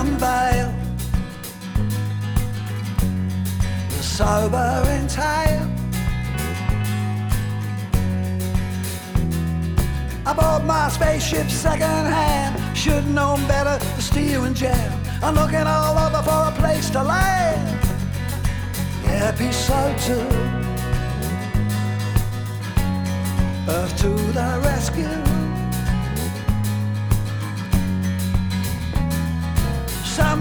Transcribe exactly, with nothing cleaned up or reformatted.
unveil the sobering tale. I bought my spaceship second hand. Should've known better to steer and jam. I'm looking all over for a place to land. Episode two, Earth to the rescue.